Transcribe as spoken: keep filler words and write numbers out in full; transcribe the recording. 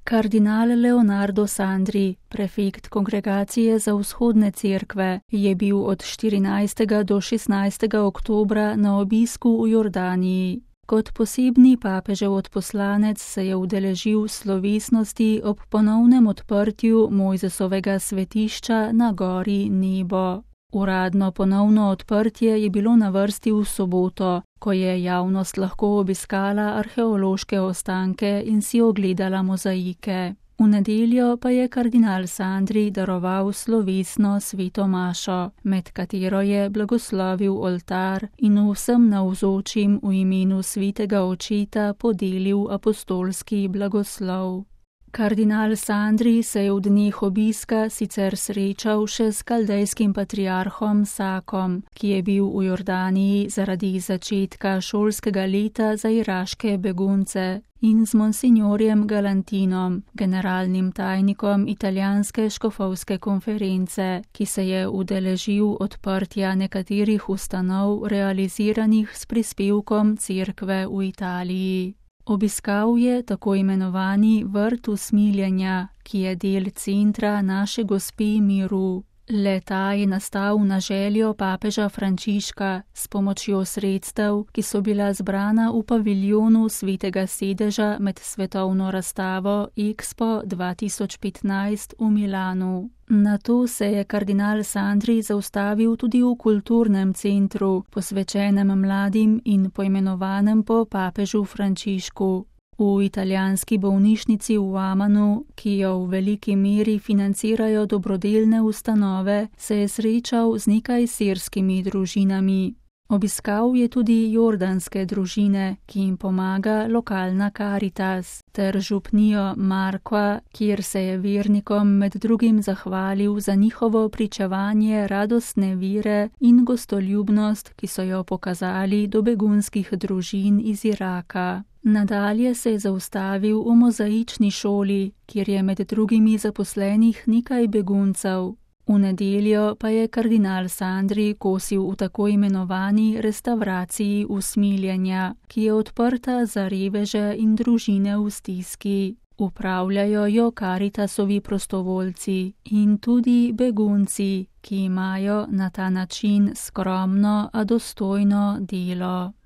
Kardinal Leonardo Sandri, prefekt Kongregacije za vzhodne cerkve, je bil od štirinajstega do šestnajstega oktobra na obisku v Jordaniji. Kot posebni papežev odposlanec se je udeležil slovesnosti ob ponovnem odprtju Mojzesovega svetišča na gori Nebo. Uradno ponovno odprtje je bilo na vrsti v soboto, ko je javnost lahko obiskala arheološke ostanke in si ogledala mozaike. V nedeljo pa je kardinal Sandri daroval slovesno sveto mašo, med katero je blagoslovil oltar in vsem navzočim v imenu svetega očeta podelil apostolski blagoslov. Kardinal Sandri se je v dneh obiska sicer srečal še s kaldejskim patriarhom Sakom, ki je bil v Jordaniji zaradi začetka šolskega leta za iraške begunce, in z monsignorjem Galantinom, generalnim tajnikom italijanske škofovske konference, ki se je udeležil odprtja nekaterih ustanov realiziranih s prispevkom cerkve v Italiji. Obiskal je tako imenovani vrt usmiljenja, ki je del centra Naše Gospe miru. Le-ta je nastal na željo papeža Frančiška s pomočjo sredstev, ki so bila zbrana v paviljonu Svetega sedeža med svetovno razstavo Expo dva tisoč petnajst v Milanu. Nato se je kardinal Sandri zaustavil tudi v kulturnem centru, posvečenem mladim in poimenovanem po papežu Frančišku. V italijanski bolnišnici v Amanu, ki jo v veliki meri financirajo dobrodelne ustanove, se je srečal z nekaj sirskimi družinami. Obiskal je tudi jordanske družine, ki jim pomaga lokalna Karitas, ter župnijo Markva, kjer se je vernikom med drugim zahvalil za njihovo pričevanje radostne vire in gostoljubnost, ki so jo pokazali do begunskih družin iz Iraka. Nadalje se je zaustavil v mozaični šoli, kjer je med drugimi zaposlenih nekaj beguncev. V nedeljo pa je kardinal Sandri kosil v tako imenovani restavraciji usmiljenja, ki je odprta za reveže in družine v stiski. Upravljajo jo Karitasovi prostovoljci in tudi begunci, ki imajo na ta način skromno, a dostojno delo.